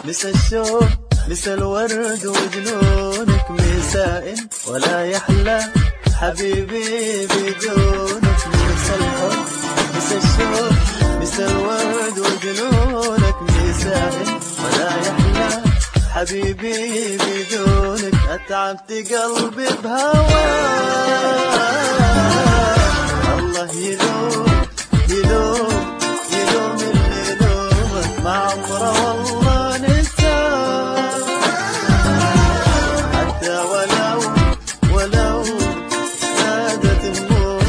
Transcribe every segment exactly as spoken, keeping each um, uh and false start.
مسا الشوق مسا الورد وجنونك مساء ولا يحلى حبيبي بدونك. مسا الحب مسا الشوق مسا الورد وجنونك مساء ولا يحلى حبيبي بدونك. أتعبت قلبي بهواك الله يلوم يلوم يلوم اللي يلومك مع عمره والله نساك. حتى ولو ولو زادت همومك.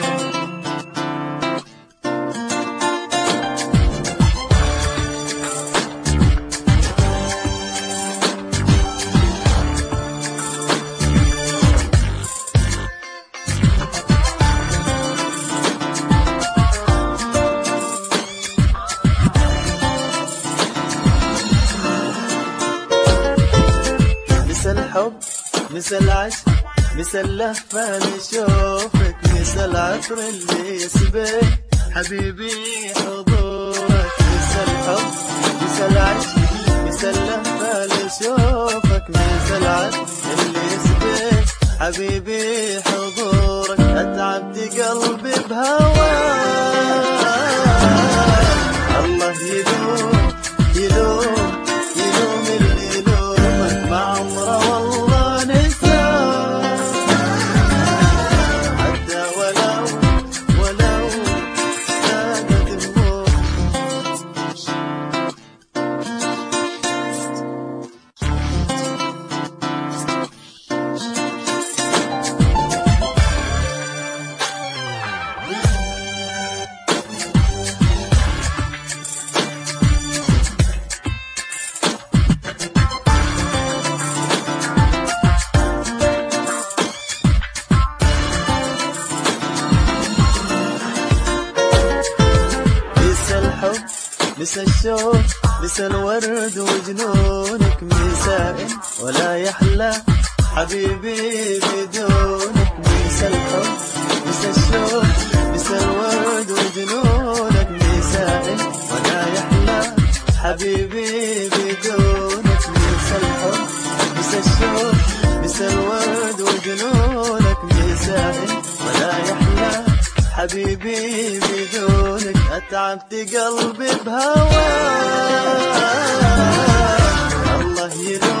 مسا الحب مسا العشق مسا اللهفة نشوفك. مسا العطر اللي يسبق حبيبي حضورك. مسا الحب مسا العشق مسا اللهفة نشوفك. مسا العطر اللي يسبق حبيبي حضورك. أتعبت قلبي بهواك الله يلوم يلوم يلوم اللي يلومك مع عمره والله نساك. حتى ولو ولو زادت همومك. مسا الشوق مسا الورد وجنونك مساء ولا يحلى حبيبي بدونك. مسا الحب مسا الشوق مسا الورد وجنونك مساء ولا يحلى حبيبي بدونك. مسا الحب مسا الشوق مسا الورد وجنونك مساء ولا يحلى حبيبي بدونك. أتعبت قلبي بهواك الله يلوم